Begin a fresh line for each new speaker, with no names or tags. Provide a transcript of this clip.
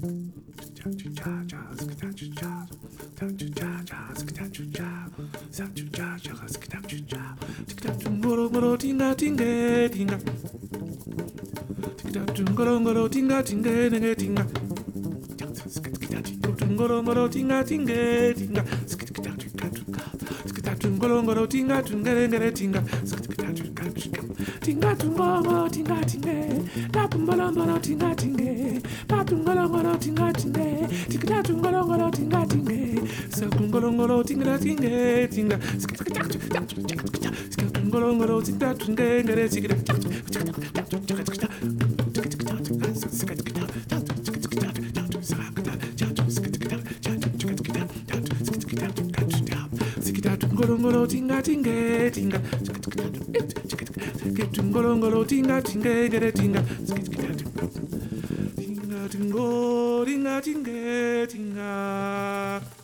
Tinga tungolo tinga tinge, tapungolo tinga tinge, tapungolo tinga tinge, tinga tungolo tinga tinge, sakungolo tinga tinge, tinga, sakungolo tinga tinge, ngere tinga, Ngolongolo tinga tinga tinga ngolongolo tinga tinga gere tinga tinga tingo tinga tinga tinga